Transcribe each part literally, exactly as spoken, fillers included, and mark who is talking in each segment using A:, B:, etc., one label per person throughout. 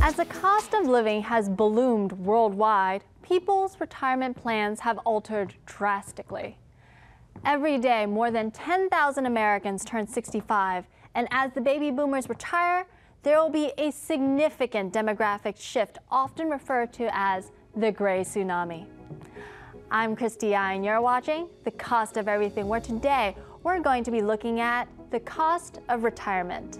A: As the cost of living has ballooned worldwide, people's retirement plans have altered drastically. Every day, more than ten thousand Americans turn sixty-five, and as the baby boomers retire, there will be a significant demographic shift, often referred to as the gray tsunami. I'm Christy I, and you're watching The Cost of Everything, where today we're going to be looking at the cost of retirement.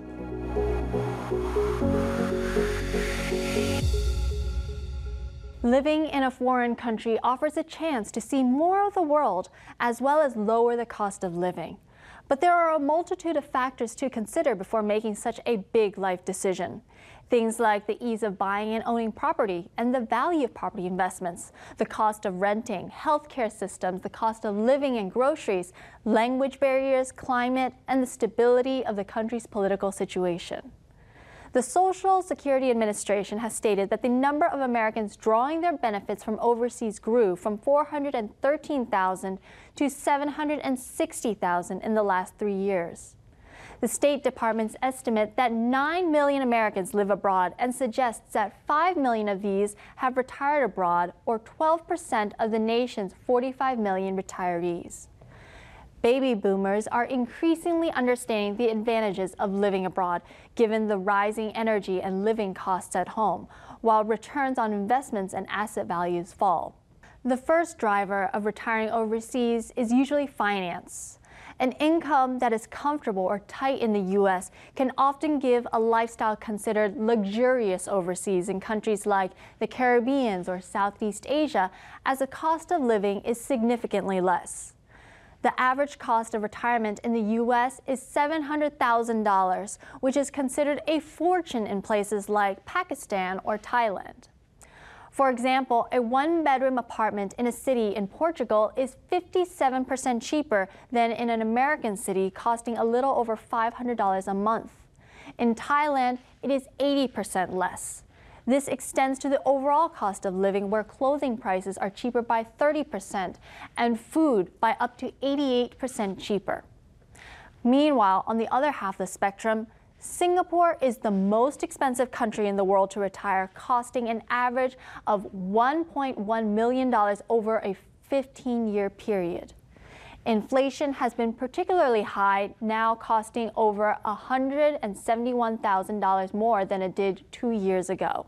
A: Living in a foreign country offers a chance to see more of the world, as well as lower the cost of living. But there are a multitude of factors to consider before making such a big life decision. Things like the ease of buying and owning property and the value of property investments, the cost of renting, healthcare systems, the cost of living and groceries, language barriers, climate, and the stability of the country's political situation. The Social Security Administration has stated that the number of Americans drawing their benefits from overseas grew from four hundred thirteen thousand to seven hundred sixty thousand in the last three years. The State Department's estimate that nine million Americans live abroad and suggests that five million of these have retired abroad, or twelve percent of the nation's forty-five million retirees. Baby boomers are increasingly understanding the advantages of living abroad, given the rising energy and living costs at home, while returns on investments and asset values fall. The first driver of retiring overseas is usually finance. An income that is comfortable or tight in the U S can often give a lifestyle considered luxurious overseas in countries like the Caribbean or Southeast Asia, as the cost of living is significantly less. The average cost of retirement in the U S is seven hundred thousand dollars, which is considered a fortune in places like Pakistan or Thailand. For example, a one-bedroom apartment in a city in Portugal is fifty-seven percent cheaper than in an American city, costing a little over five hundred dollars a month. In Thailand, it is eighty percent less. This extends to the overall cost of living, where clothing prices are cheaper by thirty percent and food by up to eighty-eight percent cheaper. Meanwhile, on the other half of the spectrum, Singapore is the most expensive country in the world to retire, costing an average of one point one million dollars over a fifteen-year period. Inflation has been particularly high, now costing over one hundred seventy-one thousand dollars more than it did two years ago.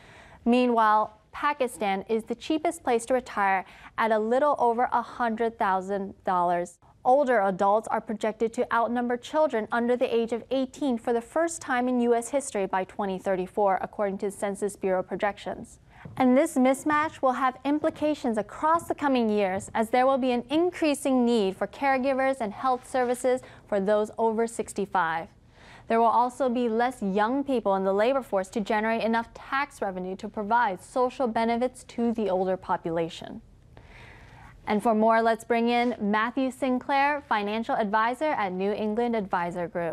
A: Meanwhile, Pakistan is the cheapest place to retire at a little over one hundred thousand dollars. Older adults are projected to outnumber children under the age of eighteen for the first time in U S history by twenty thirty-four, according to Census Bureau projections. And this mismatch will have implications across the coming years, as there will be an increasing need for caregivers and health services for those over sixty-five. There will also be less young people in the labor force to generate enough tax revenue to provide social benefits to the older population. And for more, let's bring in Matthew Sinclair, financial advisor at New England Advisor Group.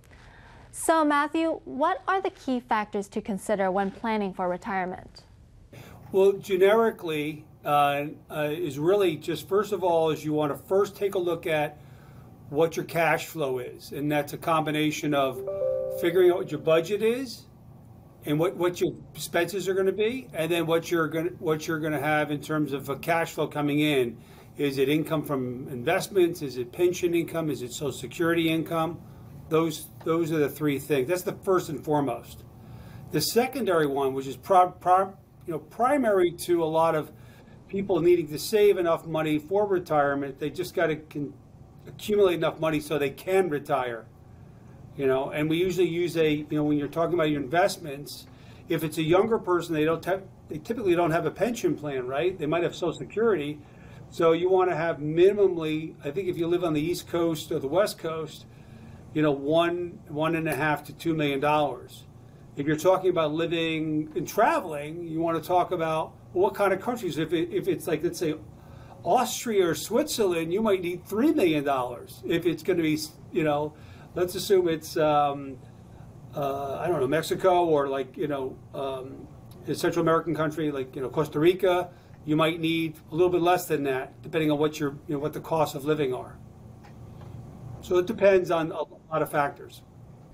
A: So Matthew, what are the key factors to consider when planning for retirement?
B: Well, generically, uh, uh, is really just, first of all, is you want to first take a look at what your cash flow is. And that's a combination of figuring out what your budget is and what, what your expenses are going to be, and then what you're going to, what you're going to have in terms of a cash flow coming in. Is it income from investments? Is it pension income? Is it Social Security income? Those, those are the three things. That's the first and foremost. The secondary one, which is pro, pro, you know, primary to a lot of people needing to save enough money for retirement, they just got to con- accumulate enough money so they can retire. You know, and we usually use a, you know, when you're talking about your investments, if it's a younger person, they don't have, they typically don't have a pension plan, right? They might have Social Security. So you want to have minimally, I think if you live on the East Coast or the West Coast, you know, one, one and a half to two million dollars. If you're talking about living and traveling, you want to talk about, well, what kind of countries. If it, if it's like, let's say, Austria or Switzerland, you might need three million dollars. If it's going to be, you know, let's assume it's, um, uh, I don't know, Mexico, or like, you know, um, a Central American country like, you know, Costa Rica, you might need a little bit less than that, depending on what your, you know, what the costs of living are. So it depends on a lot of factors.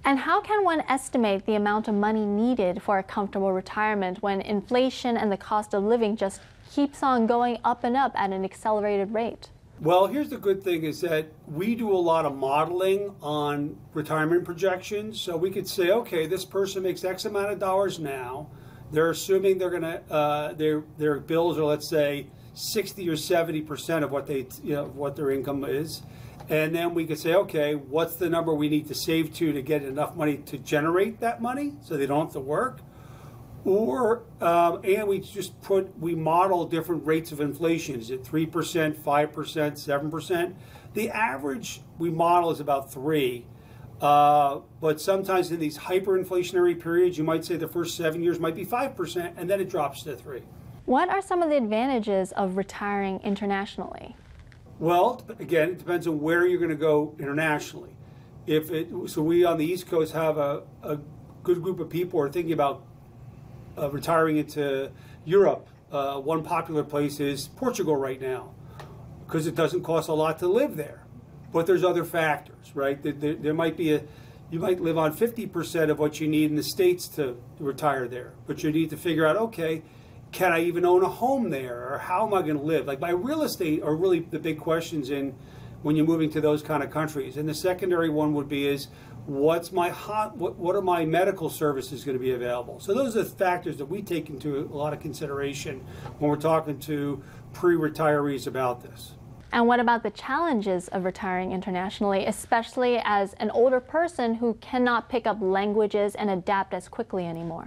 A: And how can one estimate the amount of money needed for a comfortable retirement when inflation and the cost of living just keeps on going up and up at an accelerated rate?
B: Well, here's the good thing is that we do a lot of modeling on retirement projections. So we could say, okay, this person makes X amount of dollars now. They're assuming they're going to, uh, their their bills are, let's say, sixty or seventy percent of what they, you know, what their income is. And then we could say, okay, what's the number we need to save to to get enough money to generate that money so they don't have to work? Or, um, and we just put, we model different rates of inflation. Is it three percent, five percent, seven percent? The average we model is about three. Uh, but sometimes in these hyperinflationary periods, you might say the first seven years might be five percent, and then it drops to three.
A: What are some of the advantages of retiring internationally?
B: Well, again, it depends on where you're going to go internationally. If it, so we on the East Coast have a, a good group of people who are thinking about uh, retiring into Europe. Uh, one popular place is Portugal right now because it doesn't cost a lot to live there. But there's other factors, right? There, there, there might be a, you might live on fifty percent of what you need in the States to retire there. But you need to figure out, okay, can I even own a home there, or how am I going to live? Like my real estate are really the big questions in when you're moving to those kind of countries. And the secondary one would be is what's my hot, what, what are my medical services going to be available? So those are the factors that we take into a lot of consideration when we're talking to pre-retirees about this.
A: And what about the challenges of retiring internationally, especially as an older person who cannot pick up languages and adapt as quickly anymore?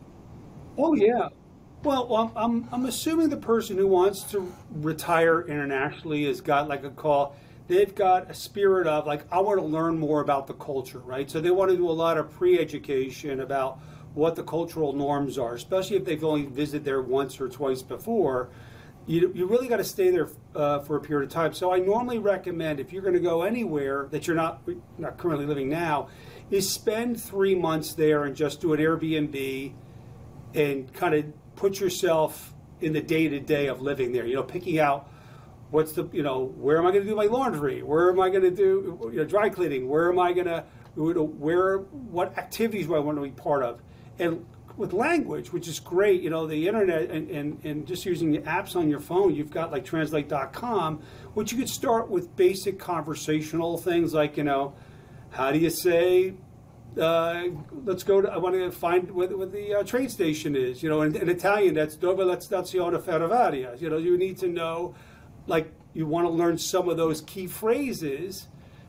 B: Oh yeah. Well, I'm, I'm, I'm assuming the person who wants to retire internationally has got like a call. They've got a spirit of like, I want to learn more about the culture, right? So they want to do a lot of pre-education about what the cultural norms are, especially if they've only visited there once or twice before. You, you really got to stay there uh, for a period of time. So I normally recommend if you're going to go anywhere that you're not, not currently living now, is spend three months there and just do an Airbnb and kind of put yourself in the day-to-day of living there, you know, picking out what's the, you know, where am I going to do my laundry? Where am I going to do, you know, dry cleaning? Where am I going to, where, what activities do I want to be part of? And with language, which is great, you know, the internet and, and, and just using the apps on your phone, you've got like translate dot com, which you could start with basic conversational things like, you know, how do you say, Uh, let's go to, I want to find where, where the uh, train station is. You know, in, in Italian, that's Dove la stazione ferroviaria. You know, you need to know, like, you want to learn some of those key phrases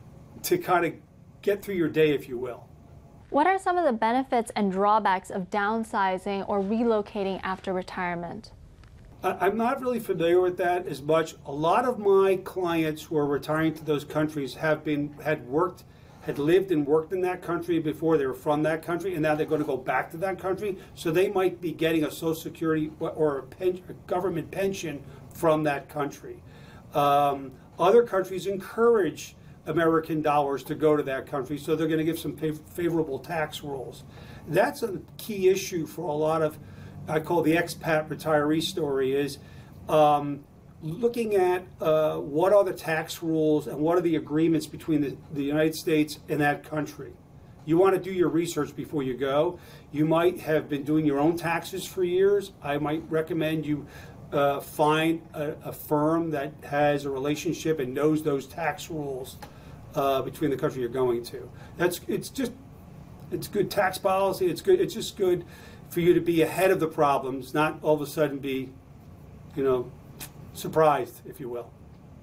B: to kind of get through your day, if you will.
A: What are some of the benefits and drawbacks of downsizing or relocating after retirement?
B: I, I'm not really familiar with that as much. A lot of my clients who are retiring to those countries have been, had worked had lived and worked in that country before. They were from that country, and now they're going to go back to that country. So they might be getting a Social Security or a, pen, a government pension from that country. Um, other countries encourage American dollars to go to that country, so they're going to give some favorable tax rules. That's a key issue for a lot of, I call the expat retiree story, is um, looking at uh, what are the tax rules and what are the agreements between the, the United States and that country. You want to do your research before you go. You might have been doing your own taxes for years. I might recommend you uh, find a, a firm that has a relationship and knows those tax rules uh, between the country you're going to. That's it's just it's good tax policy. It's good. It's just good for you to be ahead of the problems, not all of a sudden be, you know, surprised, if you will.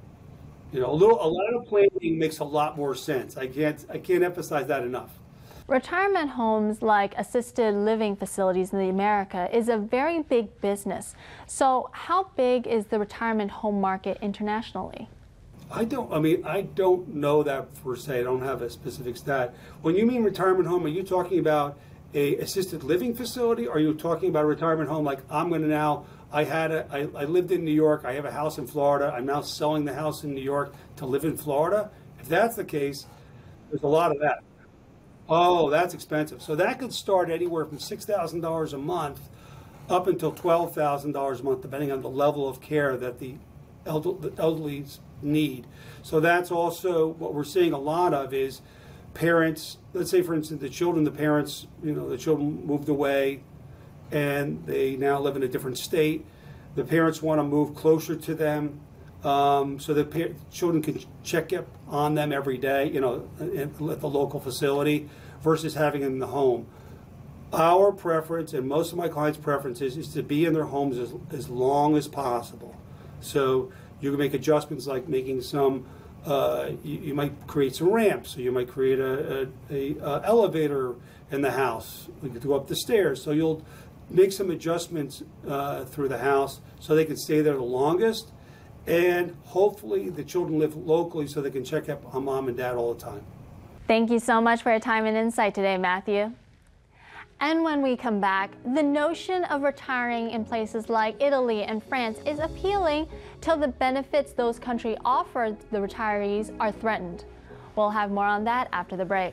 B: You know, a little, a lot of planning makes a lot more sense. I can't, I can't emphasize that enough.
A: Retirement homes like assisted living facilities in the America is a very big business. So how big is the retirement home market internationally?
B: I don't, I mean, I don't know that per se. I don't have a specific stat. When you mean retirement home, are you talking about a assisted living facility? Or are you talking about a retirement home like I'm going to now, I had a, I, I lived in New York, I have a house in Florida, I'm now selling the house in New York to live in Florida? If that's the case, there's a lot of that. Oh, that's expensive. So that could start anywhere from six thousand dollars a month up until twelve thousand dollars a month, depending on the level of care that the, elder, the elderly need. So that's also what we're seeing a lot of is parents, let's say for instance the children, the parents, you know, the children moved away and they now live in a different state. The parents want to move closer to them, um, so the pa- children can check up on them every day, you know, at the local facility versus having them in the home. Our preference, and most of my clients' preferences, is to be in their homes as, as long as possible. So you can make adjustments like making some, uh, you, you might create some ramps, so you might create a, a, a uh, elevator in the house. You could go up the stairs, so you'll make some adjustments uh, through the house so they can stay there the longest, and hopefully the children live locally so they can check up on mom and dad all the time.
A: Thank you so much for your time and insight today, Matthew. And when we come back, the notion of retiring in places like Italy and France is appealing till the benefits those countries offer the retirees are threatened. We'll have more on that after the break.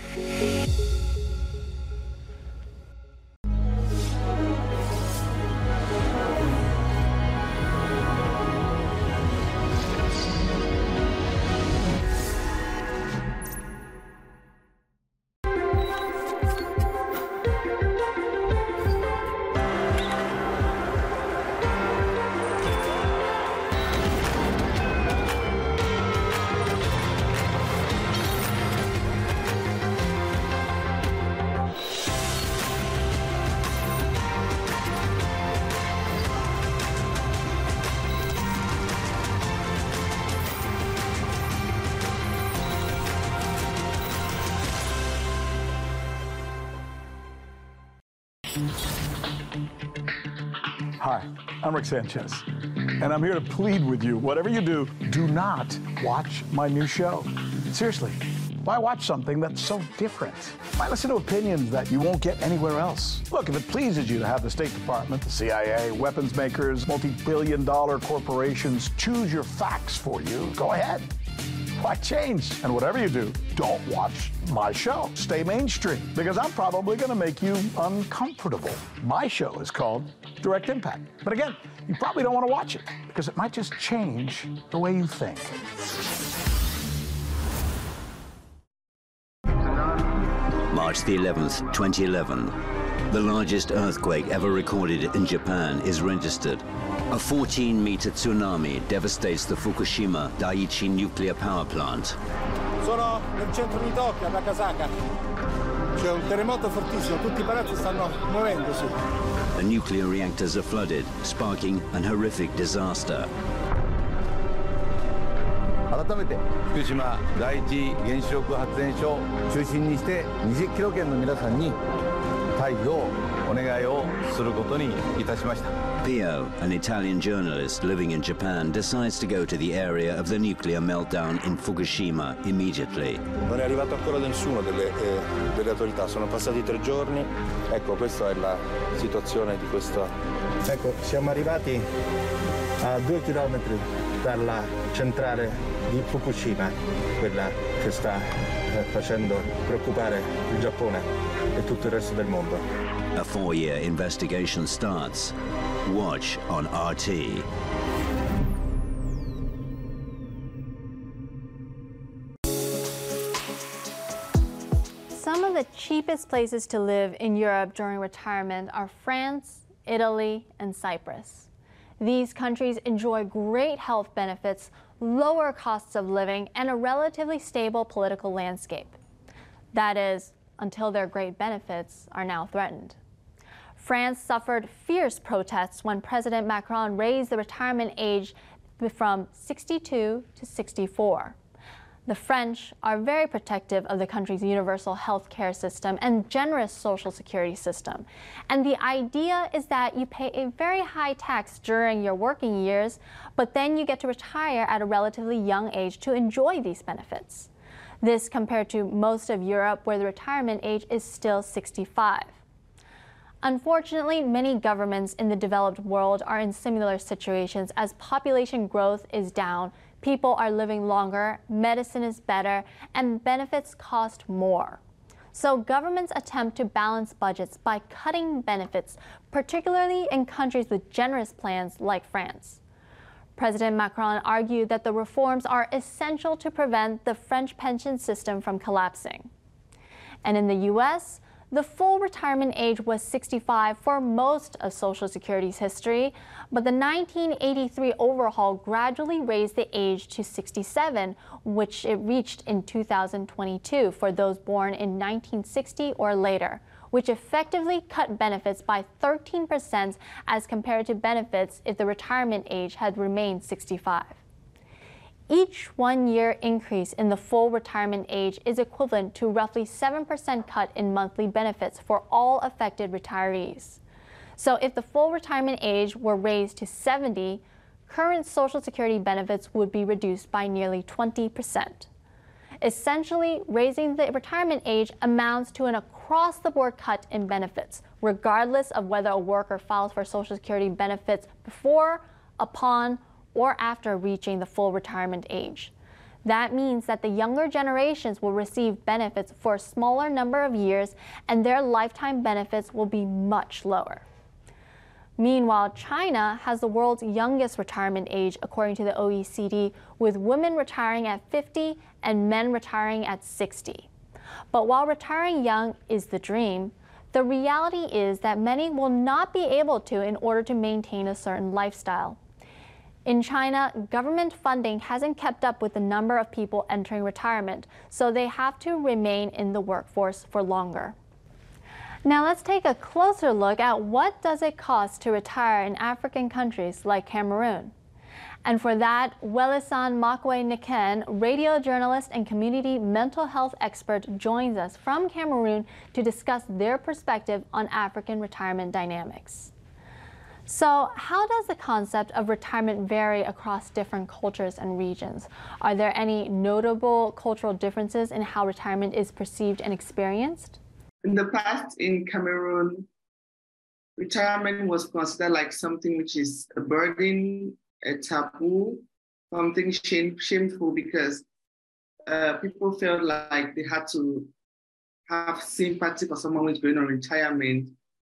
C: Hi, I'm Rick Sanchez, and I'm here to plead with you, whatever you do, do not watch my new show. Seriously, why watch something that's so different? Why listen to opinions that you won't get anywhere else? Look, if it pleases you to have the State Department, the C I A, weapons makers, multi-billion dollar corporations choose your facts for you, go ahead. Why change? And whatever you do, don't watch my show. Stay mainstream, because I'm probably going to make you uncomfortable. My show is called Direct Impact. But again, you probably don't want to watch it, because it might just change the way you think.
D: March the eleventh, twenty eleven. The largest earthquake ever recorded in Japan is registered. A fourteen meter tsunami devastates the Fukushima Daiichi nuclear power plant.
E: Sono nel centro di Tokyo, a Nakasaka. C'è un terremoto fortissimo, tutti i palazzi stanno muovendosi.
D: The nuclear reactors are flooded, sparking an horrific disaster.
E: 改めて福島第一原子力発電所を中心にしてにじゅっキロ圏の皆さんに退避をお願いをすることにいたしました。
D: Pio, an Italian journalist living in Japan, decides to go to the area of the nuclear meltdown in Fukushima immediately.
E: Non è arrivato ancora nessuno delle, eh, delle autorità, sono passati tre giorni. Ecco, questa è la situazione di questo. Ecco, siamo arrivati a due chilometri dalla centrale di Fukushima, quella che sta eh, facendo preoccupare il Giappone e tutto il resto del mondo.
D: A four-year investigation starts. Watch on R T.
A: Some of the cheapest places to live in Europe during retirement are France, Italy, and Cyprus. These countries enjoy great health benefits, lower costs of living, and a relatively stable political landscape. That is, until their great benefits are now threatened. France suffered fierce protests when President Macron raised the retirement age from sixty-two to sixty-four. The French are very protective of the country's universal health care system and generous social security system. And the idea is that you pay a very high tax during your working years, but then you get to retire at a relatively young age to enjoy these benefits. This compared to most of Europe, where the retirement age is still sixty-five. Unfortunately, many governments in the developed world are in similar situations as population growth is down, people are living longer, medicine is better, and benefits cost more. So governments attempt to balance budgets by cutting benefits, particularly in countries with generous plans like France. President Macron argued that the reforms are essential to prevent the French pension system from collapsing. And in the U S, the full retirement age was sixty-five for most of Social Security's history, but the nineteen eighty-three overhaul gradually raised the age to sixty-seven, which it reached in two thousand twenty-two for those born in nineteen sixty or later, which effectively cut benefits by thirteen percent as compared to benefits if the retirement age had remained sixty-five. Each one-year increase in the full retirement age is equivalent to roughly seven percent cut in monthly benefits for all affected retirees. So if the full retirement age were raised to seventy, current Social Security benefits would be reduced by nearly twenty percent. Essentially, raising the retirement age amounts to an across-the-board cut in benefits, regardless of whether a worker files for Social Security benefits before, upon, or after reaching the full retirement age. That means that the younger generations will receive benefits for a smaller number of years, and their lifetime benefits will be much lower. Meanwhile, China has the world's youngest retirement age, according to the O E C D, with women retiring at fifty and men retiring at sixty. But while retiring young is the dream, the reality is that many will not be able to in order to maintain a certain lifestyle. In China, government funding hasn't kept up with the number of people entering retirement, so they have to remain in the workforce for longer. Now let's take a closer look at what does it cost to retire in African countries like Cameroon. And for that, Welesan Makwe-Niken, radio journalist and community mental health expert, joins us from Cameroon to discuss their perspective on African retirement dynamics. So how does the concept of retirement vary across different cultures and regions? Are there any notable cultural differences in how retirement is perceived and experienced?
F: In the past, in Cameroon, retirement was considered like something which is a burden, a taboo, something shame, shameful because uh, people felt like they had to have sympathy for someone who's going on retirement,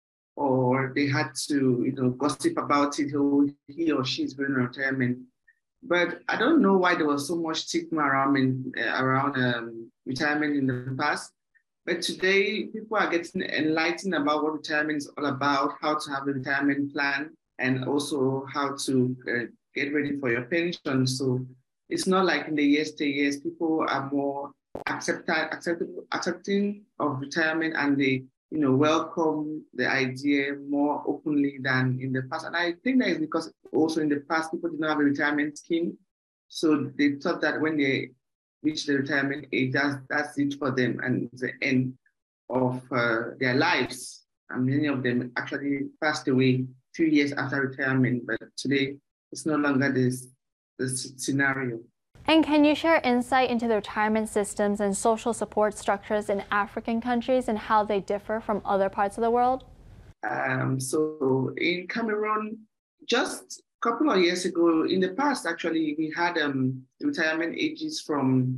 F: or they had to, you know, gossip about it, oh, he or she is going on retirement. But I don't know why there was so much stigma around, around um, retirement in the past. But today, people are getting enlightened about what retirement is all about, how to have a retirement plan, and also how to uh, get ready for your pension. So it's not like in the yesteryears, people are more accept, accept, accepting of retirement, and they, you know, welcome the idea more openly than in the past. And I think that is because also in the past, people did not have a retirement scheme. So they thought that when they reach the retirement age, that's, that's it for them, and it's the end of uh, their lives. And many of them actually passed away a few years after retirement, but today it's no longer this, this scenario.
A: And can you share insight into the retirement systems and social support structures in African countries and how they differ from other parts of the world?
F: Um, so in Cameroon, just a couple of years ago, in the past, actually, we had um, retirement ages from,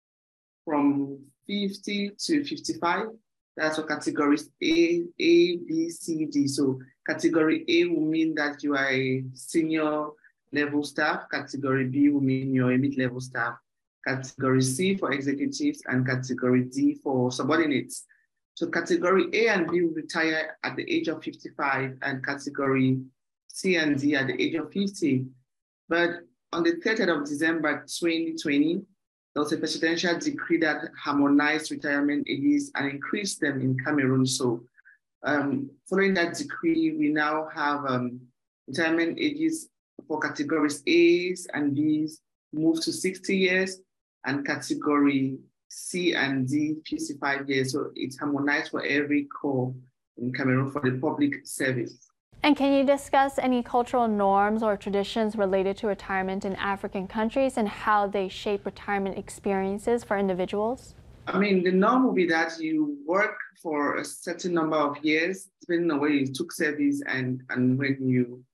F: from fifty to fifty-five. That's for categories A, A, B, C, D. So category A will mean that you are a senior level staff. Category B will mean you're a mid-level staff. Category C for executives, and category D for subordinates. So category A and B will retire at the age of fifty-five, and category C and D at the age of fifty. But on the thirtieth of December twenty twenty, there was a presidential decree that harmonized retirement ages and increased them in Cameroon. So um, following that decree, we now have um, retirement ages for categories A's and B's move to sixty years, and category C and D fifty-five years. So it's harmonized for every corps in Cameroon for the public service.
A: And can you discuss any cultural norms or traditions related to retirement in African countries and how they shape retirement experiences for individuals?
F: I mean, the norm will be that you work for a certain number of years, depending on where you took service and, and when you,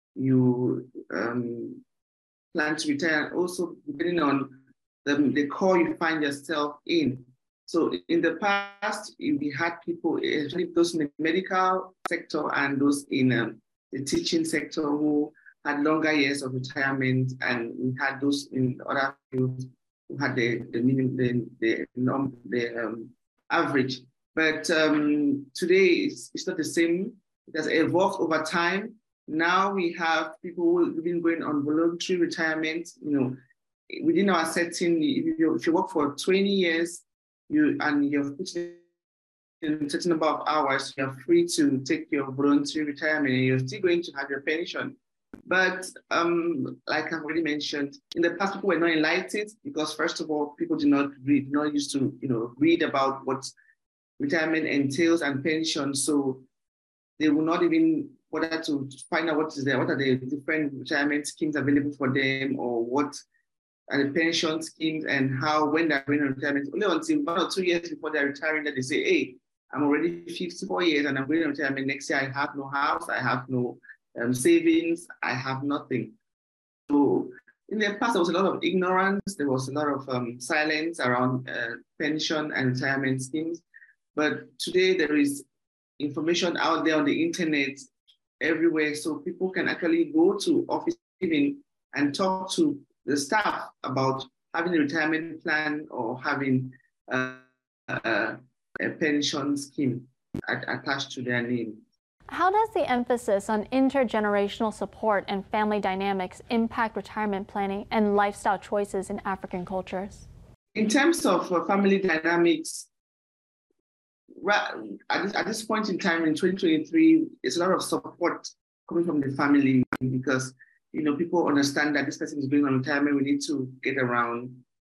F: you um, plan to retire, and also depending on the, the corps you find yourself in. So in the past, we had people, especially those in the medical sector and those in um, the teaching sector, who had longer years of retirement, and we had those in other fields who had the the minimum, the the, the um, average. But um, today it's, it's not the same. It has evolved over time. Now we have people who have been going on voluntary retirement. You know, within our setting, if you, if you work for twenty years, you and you've put in a certain number of hours, you're free to take your voluntary retirement, and you're still going to have your pension. But um, like I've already mentioned, in the past, people were not enlightened because, first of all, people did not read, did not used to, you know, read about what retirement entails and pension. So they will not even bother to find out what is there, what are the different retirement schemes available for them, or what are the pension schemes and how, when they're going on retirement. Only until one or two years before they're retiring that they say, hey, I'm already fifty-four years and I'm going on retirement next year. I have no house, I have no um, savings, I have nothing. So in the past, there was a lot of ignorance. There was a lot of um, silence around uh, pension and retirement schemes. But today there is information out there on the internet everywhere. So people can actually go to office even and talk to the staff about having a retirement plan or having uh, uh, a pension scheme attached to their name.
A: How does the emphasis on intergenerational support and family dynamics impact retirement planning and lifestyle choices in African cultures?
F: In terms of uh, family dynamics, at this, at this point in time in twenty twenty-three, there's a lot of support coming from the family because, you know, people understand that this person is going on retirement. We need to get around,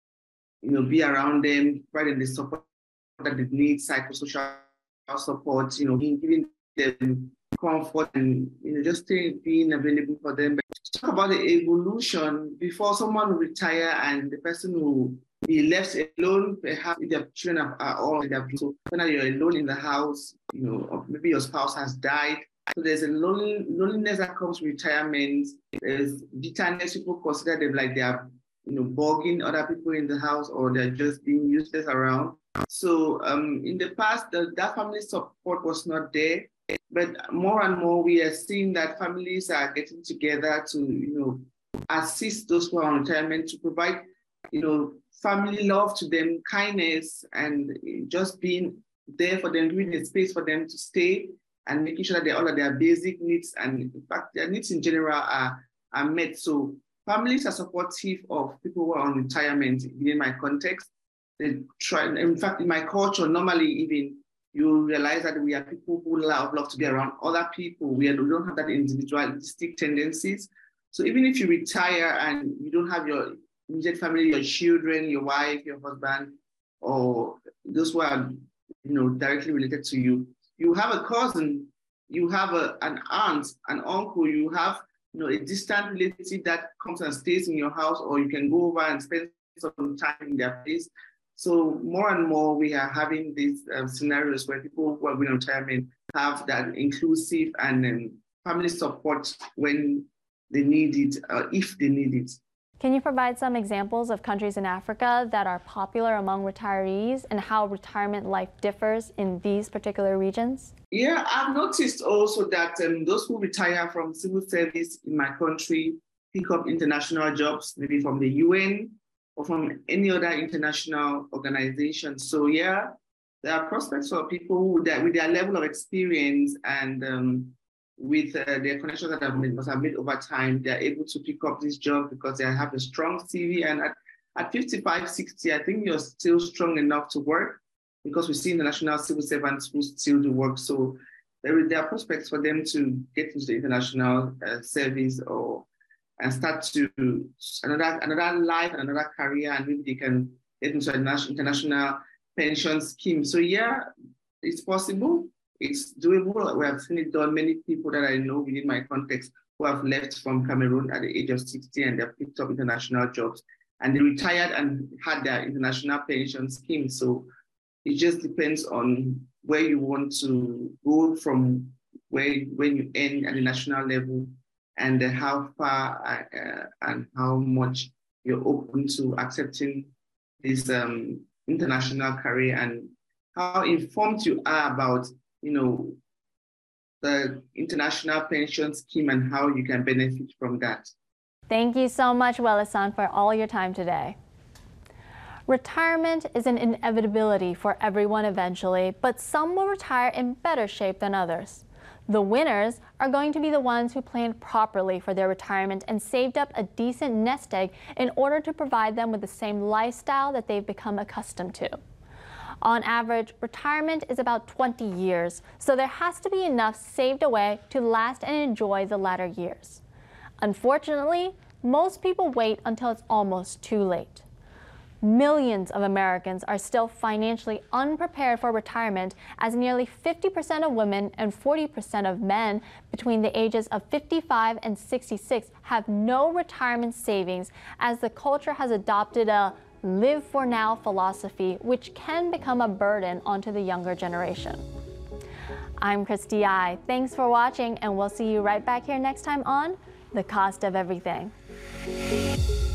F: you know, be around them, provide them the support that they need, psychosocial support, you know, giving them comfort and, you know, just being available for them. But to talk about the evolution, before someone will retire and the person will be left alone, perhaps if their children are all in their so when you're alone in the house, you know, or maybe your spouse has died. So there's a lonely, loneliness that comes with retirement. There's bitterness. People consider them like they are, you know, bugging other people in the house, or they're just being useless around. So um, in the past, the, that family support was not there. But more and more, we are seeing that families are getting together to, you know, assist those who are on retirement, to provide, you know, family love to them, kindness, and just being there for them, giving a space for them to stay and making sure that they, all of their basic needs, and in fact, their needs in general are, are met. So families are supportive of people who are on retirement within my context. They try, in fact, in my culture, normally even, you realize that we are people who love, love to be around other people. We, are, we don't have that individualistic tendencies. So even if you retire and you don't have your immediate family, your children, your wife, your husband, or those who are, you know, directly related to you, you have a cousin, you have a, an aunt, an uncle, you have, you know, a distant relative that comes and stays in your house, or you can go over and spend some time in their place. So more and more we are having these um, scenarios where people who are going on retirement have that inclusive and um, family support when they need it, uh, if they need it.
A: Can you provide some examples of countries in Africa that are popular among retirees and how retirement life differs in these particular regions?
F: Yeah, I've noticed also that um, those who retire from civil service in my country pick up international jobs, maybe from the U N or from any other international organization. So yeah, there are prospects for people who, that with their level of experience and um, with uh, their connections that have made, must have made over time, they're able to pick up this job because they have a strong C V. And at, at fifty-five, sixty, I think you're still strong enough to work, because we see international civil servants who still do work. So there, there are prospects for them to get into the international uh, service or and start to another another life and another career, and maybe they can get into an international pension scheme. So yeah, it's possible. It's doable. We have seen it done. Many people that I know within my context who have left from Cameroon at the age of sixty and they've picked up international jobs, and they retired and had their international pension scheme. So it just depends on where you want to go from where when you end at the national level, and how far uh, and how much you're open to accepting this um, international career, and how informed you are about, you know, the international pension scheme and how you can benefit from that.
A: Thank you so much, Welle San, for all your time today. Retirement is an inevitability for everyone eventually, but some will retire in better shape than others. The winners are going to be the ones who planned properly for their retirement and saved up a decent nest egg in order to provide them with the same lifestyle that they've become accustomed to. On average, retirement is about twenty years, so there has to be enough saved away to last and enjoy the latter years. Unfortunately, most people wait until it's almost too late. Millions of Americans are still financially unprepared for retirement, as nearly fifty percent of women and forty percent of men between the ages of fifty-five and sixty-six have no retirement savings, as the culture has adopted a live for now philosophy, which can become a burden onto the younger generation. I'm Christy I. Thanks for watching, and we'll see you right back here next time on The Cost of Everything.